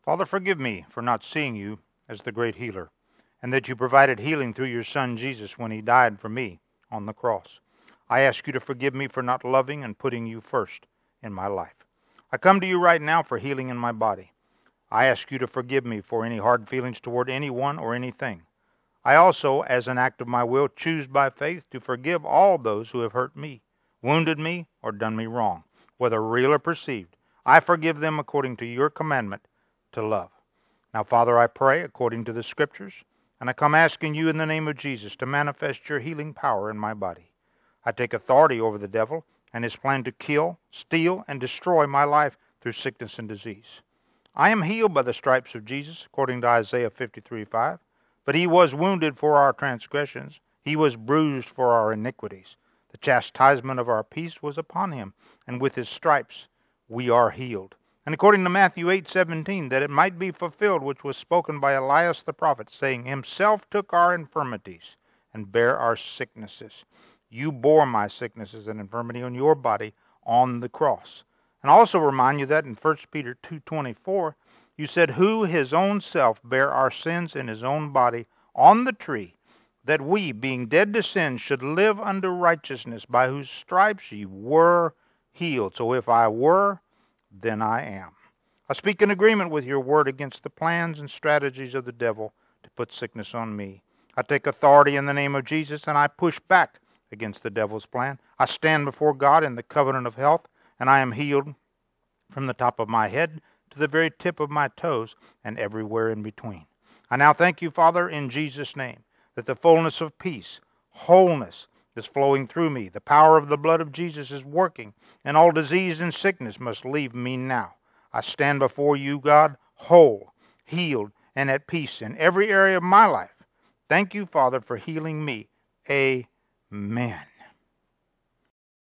Father, forgive me for not seeing you as the great healer, and that you provided healing through your Son Jesus when he died for me on the cross. I ask you to forgive me for not loving and putting you first in my life. I come to you right now for healing in my body. I ask you to forgive me for any hard feelings toward anyone or anything. I also, as an act of my will, choose by faith to forgive all those who have hurt me, wounded me, or done me wrong, whether real or perceived. I forgive them according to your commandment to love. Now, Father, I pray according to the Scriptures, and I come asking you in the name of Jesus to manifest your healing power in my body. I take authority over the devil and his plan to kill, steal, and destroy my life through sickness and disease. I am healed by the stripes of Jesus, according to Isaiah 53:5. But he was wounded for our transgressions. He was bruised for our iniquities. The chastisement of our peace was upon him, and with his stripes we are healed. And according to Matthew 8:17, that it might be fulfilled which was spoken by Elias the prophet, saying, Himself took our infirmities and bare our sicknesses. You bore my sicknesses and infirmity on your body on the cross. And I also remind you that in 1 Peter 2:24, you said, who his own self bare our sins in his own body on the tree, that we, being dead to sin, should live unto righteousness, by whose stripes ye were healed. So if I were, then I am. I speak in agreement with your word against the plans and strategies of the devil to put sickness on me. I take authority in the name of Jesus, and I push back against the devil's plan. I stand before God in the covenant of health, and I am healed from the top of my head to the very tip of my toes and everywhere in between. I now thank you, Father, in Jesus' name, that the fullness of peace, wholeness is flowing through me. The power of the blood of Jesus is working, and all disease and sickness must leave me now. I stand before you, God, whole, healed, and at peace in every area of my life. Thank you, Father, for healing me. Amen.